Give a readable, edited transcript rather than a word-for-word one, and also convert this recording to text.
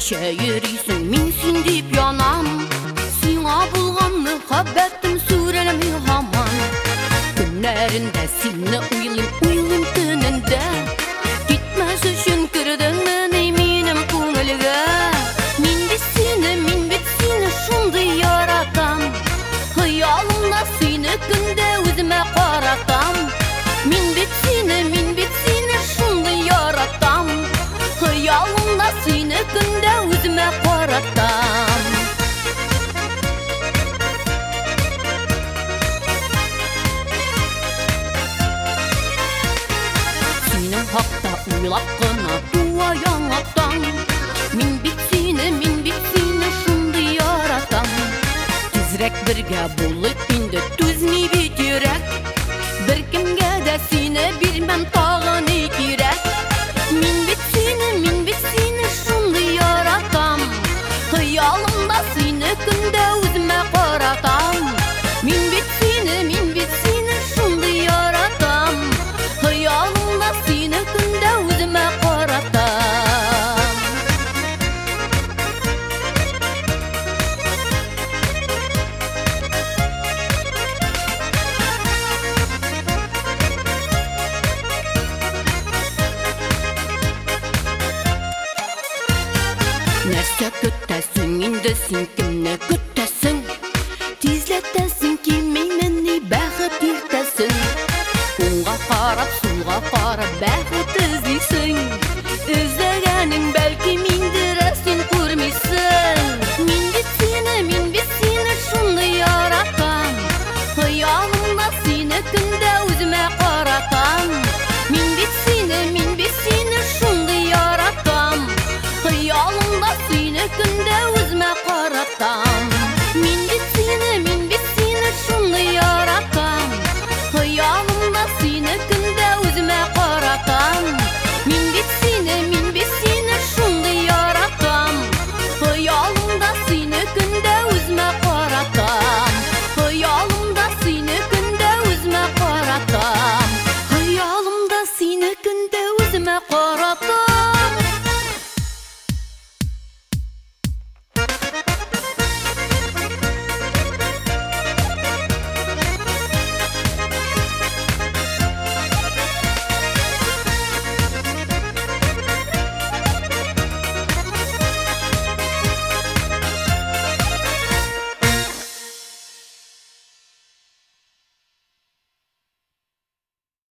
Неше йөрисең, мин син дип янам. Сиңа булган мөхәббәтем сүрелми һаман. Көннәрендә сине уйлыйм төнендә. Китмәс өчен кердеңме минем күңелгә. Мин бит сине шундый яратам. Хыялымда сине көндә үземә каратам. Мин бит сине шундый яратам. Хыялымда сине көндә үземә каратам. Синең хакта уйлап кына туа яңактан. Мин бит сине шундый яратам. Тизрәк бергә булып инде түзми бит йөрәк. Беркемгә дә сине бирмәм тагы ни кирәк. Мин бит сине шундый яратам. Хыялымда сине көндә үземә каратам. Мин бит сине шундый яратам. Хыялымда сине көндә үземә каратам. Нәрсә көтәсең инде син, кемне көтәсең? Тизләтәсең килмәйме бәхет иртәсен? Уңга карап, сулга карап бәхет эзлисең.